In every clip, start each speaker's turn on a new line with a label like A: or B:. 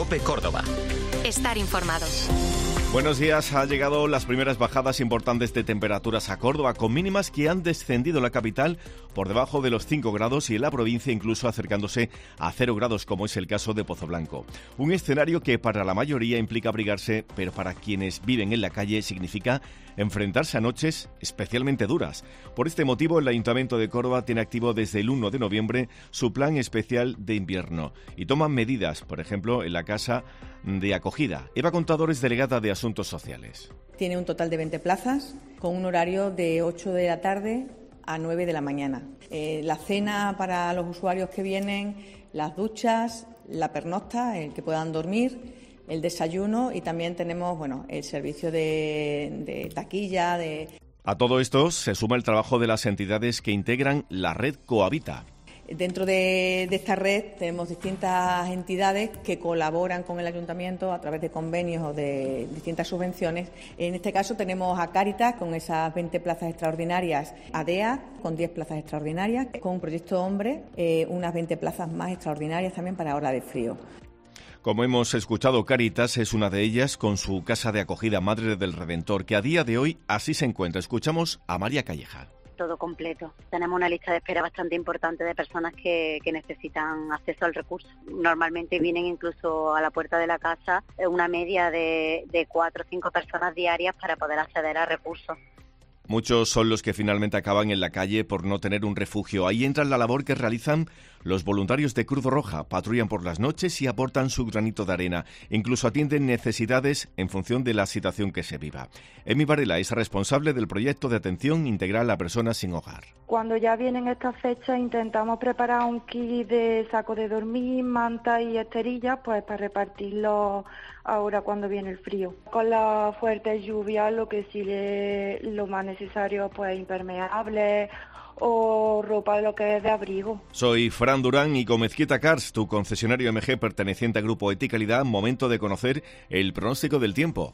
A: COPE Córdoba.
B: Estar informados.
C: Buenos días. Han llegado las primeras bajadas importantes de temperaturas a Córdoba, con mínimas que han descendido en la capital por debajo de los 5 grados y en la provincia incluso acercándose a 0 grados, como es el caso de Pozoblanco. Un escenario que para la mayoría implica abrigarse, pero para quienes viven en la calle significa enfrentarse a noches especialmente duras. Por este motivo, el Ayuntamiento de Córdoba tiene activo desde el 1 de noviembre su plan especial de invierno y toman medidas, por ejemplo, en la casa de acogida. Eva Contador es delegada de Asuntos Sociales.
D: Tiene un total de 20 plazas con un horario de 8 de la tarde a 9 de la mañana. La cena para los usuarios que vienen, las duchas, la pernocta, el que puedan dormir, el desayuno y también tenemos el servicio de taquilla.
C: A todo esto se suma el trabajo de las entidades que integran la red Cohabita.
D: Dentro de esta red tenemos distintas entidades que colaboran con el Ayuntamiento a través de convenios o de distintas subvenciones. En este caso tenemos a Cáritas con esas 20 plazas extraordinarias, a DEA con 10 plazas extraordinarias, con Proyecto Hombre unas 20 plazas más extraordinarias también para Ola de Frío.
C: Como hemos escuchado, Cáritas es una de ellas con su casa de acogida Madre del Redentor, que a día de hoy así se encuentra. Escuchamos a María Calleja.
E: Todo completo. Tenemos una lista de espera bastante importante de personas que necesitan acceso al recurso. Normalmente vienen incluso a la puerta de la casa una media de 4 o 5 personas diarias para poder acceder a recursos.
C: Muchos son los que finalmente acaban en la calle por no tener un refugio. Ahí entra la labor que realizan los voluntarios de Cruz Roja. Patrullan por las noches y aportan su granito de arena. Incluso atienden necesidades en función de la situación que se viva. Emi Varela es responsable del proyecto de atención integral a personas sin hogar.
F: Cuando ya vienen estas fechas intentamos preparar un kit de saco de dormir, manta y esterillas pues para repartirlo ahora cuando viene el frío. Con la fuerte lluvia lo más necesario pues impermeables o ropa lo que es de abrigo.
C: Soy Fran Durán y con Mezquita Cars, tu concesionario MG perteneciente al Grupo Eticalidad, momento de conocer el pronóstico del tiempo.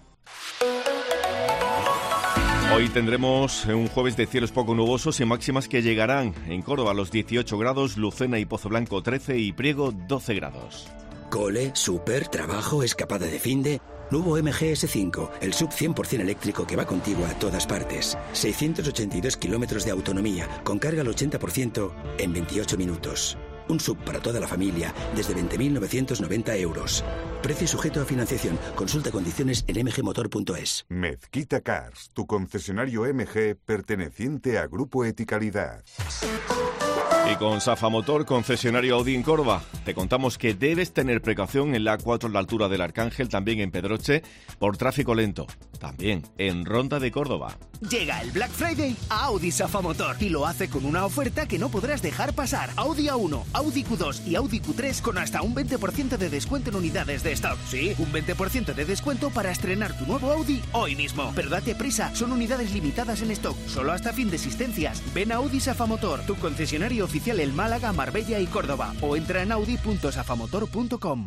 C: Hoy tendremos un jueves de cielos poco nubosos y máximas que llegarán en Córdoba a los 18 grados, Lucena y Pozoblanco 13 y Priego 12 grados.
G: Cole, súper, trabajo, escapada de finde. Nuevo MG S5, el sub 100% eléctrico que va contigo a todas partes. 682 kilómetros de autonomía, con carga al 80% en 28 minutos. Un sub para toda la familia, desde 20.990 euros. Precio sujeto a financiación. Consulta condiciones en mgmotor.es.
H: Mezquita Cars, tu concesionario MG perteneciente a Grupo Eticalidad.
C: Y con Safa Motor, concesionario Audi en Córdoba, te contamos que debes tener precaución en la A4 a la altura del Arcángel, también en Pedroche, por tráfico lento. También en Ronda de Córdoba.
I: Llega el Black Friday a Audi Safa Motor y lo hace con una oferta que no podrás dejar pasar. Audi A1, Audi Q2 y Audi Q3 con hasta un 20% de descuento en unidades de stock. Sí, un 20% de descuento para estrenar tu nuevo Audi hoy mismo. Pero date prisa, son unidades limitadas en stock, solo hasta fin de existencias. Ven a Audi Safa Motor, tu concesionario oficial en Málaga, Marbella y Córdoba, o entra en audi.safamotor.com.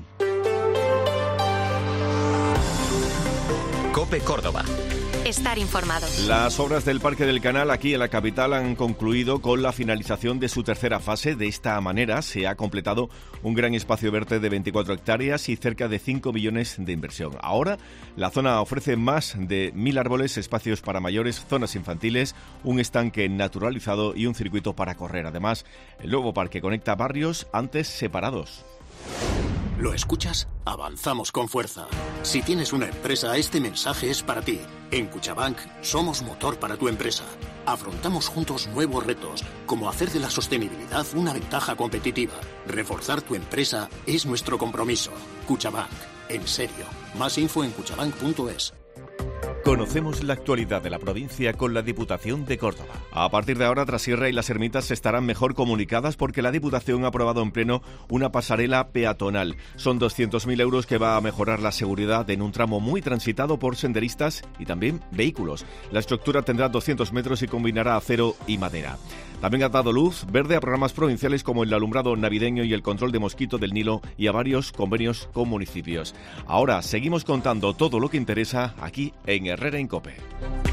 A: COPE Córdoba.
B: Estar informado.
C: Las obras del Parque del Canal aquí en la capital han concluido con la finalización de su tercera fase. De esta manera se ha completado un gran espacio verde de 24 hectáreas y cerca de 5 millones de inversión. Ahora la zona ofrece más de 1.000 árboles, espacios para mayores, zonas infantiles, un estanque naturalizado y un circuito para correr. Además, el nuevo parque conecta barrios antes separados.
J: ¿Lo escuchas? Avanzamos con fuerza. Si tienes una empresa, este mensaje es para ti. En Cuchabank somos motor para tu empresa. Afrontamos juntos nuevos retos, como hacer de la sostenibilidad una ventaja competitiva. Reforzar tu empresa es nuestro compromiso. Cuchabank, en serio. Más info en cuchabank.es.
C: Conocemos la actualidad de la provincia con la Diputación de Córdoba. A partir de ahora, Trasierra y Las Ermitas estarán mejor comunicadas porque la Diputación ha aprobado en pleno una pasarela peatonal. Son 200.000 euros que va a mejorar la seguridad en un tramo muy transitado por senderistas y también vehículos. La estructura tendrá 200 metros y combinará acero y madera. También ha dado luz verde a programas provinciales como el alumbrado navideño y el control de mosquito del Nilo y a varios convenios con municipios. Ahora seguimos contando todo lo que interesa aquí en Herrera en COPE.